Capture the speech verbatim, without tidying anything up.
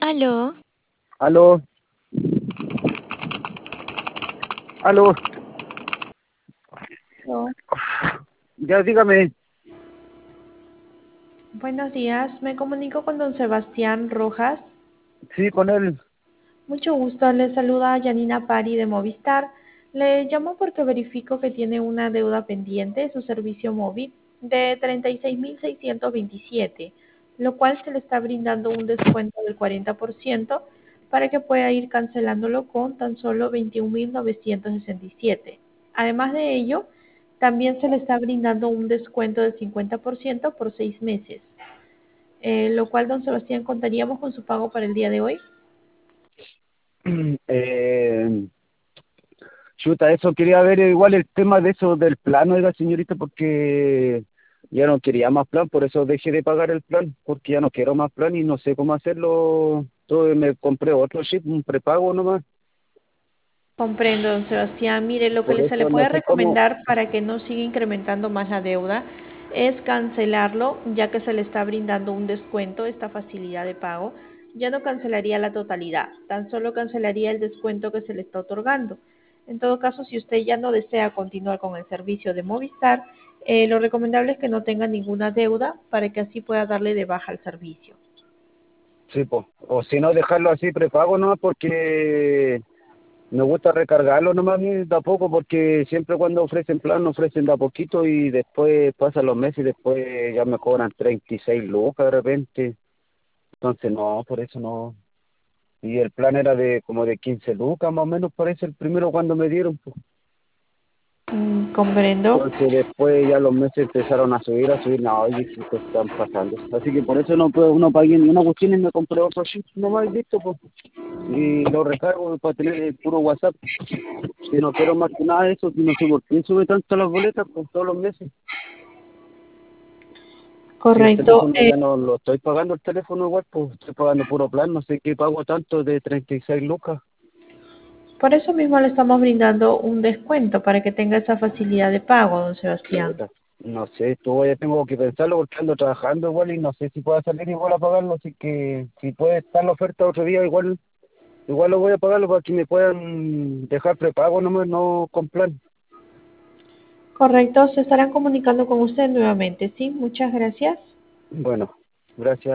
Aló, Aló, aló, Aló, ya dígame. buenos días, me comunico con don Sebastián Rojas. Sí, con él. Mucho gusto, le saluda Yanina Pari de Movistar. Le llamo porque verifico que tiene una deuda pendiente de su servicio móvil de treinta y seis mil seiscientos veintisiete, lo cual se le está brindando un descuento del cuarenta por ciento para que pueda ir cancelándolo con tan solo veintiún mil novecientos sesenta y siete. Además de ello, también se le está brindando un descuento del cincuenta por ciento por seis meses, eh, lo cual, don Sebastián, contaríamos con su pago para el día de hoy. Eh, chuta, eso quería ver eh, igual el tema de eso del plan, oiga, señorita, porque ya no quería más plan, por eso dejé de pagar el plan, porque ya no quiero más plan y no sé cómo hacerlo. Entonces me compré otro chip, un prepago nomás, Comprendo, don Sebastián. Mire, lo por que se le eso no puede sé cómo. recomendar para que no siga incrementando más la deuda es cancelarlo, ya que se le está brindando un descuento, esta facilidad de pago. Ya no cancelaría la totalidad, tan solo cancelaría el descuento que se le está otorgando. En todo caso, si usted ya no desea continuar con el servicio de Movistar, eh, lo recomendable es que no tenga ninguna deuda para que así pueda darle de baja al servicio. Sí, pues, o si no dejarlo así prepago nomás, porque me gusta recargarlo nomás a mí de a poco, porque siempre cuando ofrecen plan ofrecen de a poquito y después pasan los meses y después ya me cobran treinta y seis lucas de repente. Entonces no, por eso no. Y el plan era de como de quince lucas más o menos, parece el primero cuando me dieron, pues. Mm, comprendo. Entonces después ya los meses empezaron a subir, a subir, no, y dije, ¿qué están pasando? Así que por eso no puedo, no pagué ni una cuestión y me compré otro chip nomás y listo, pues. Y lo recargo para tener el puro WhatsApp. Si no quiero más que nada de eso, no sé por qué sube tanto las boletas por todos los meses. Si el Correcto. teléfono Eh, ya no lo estoy pagando, el teléfono igual, pues estoy pagando puro plan, no sé qué pago tanto de treinta y seis lucas. Por eso mismo le estamos brindando un descuento para que tenga esa facilidad de pago, don Sebastián. Chuta, no sé, tú ya tengo que pensarlo porque ando trabajando igual y no sé si puedo salir igual a pagarlo, así que si puede estar la oferta otro día, igual igual lo voy a pagarlo para que me puedan dejar prepago nomás, no con plan. Correcto, se estarán comunicando con usted nuevamente. Sí, muchas gracias. Bueno, gracias.